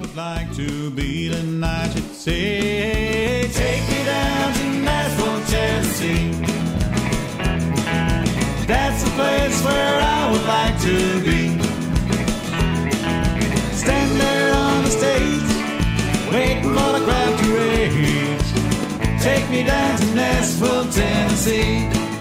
would like to be tonight, you'd say, take me down to Nashville, Tennessee. That's the place where I would like to be. Stand there on the stage, waiting for the crowd to rage. Take me down to Nashville, Tennessee.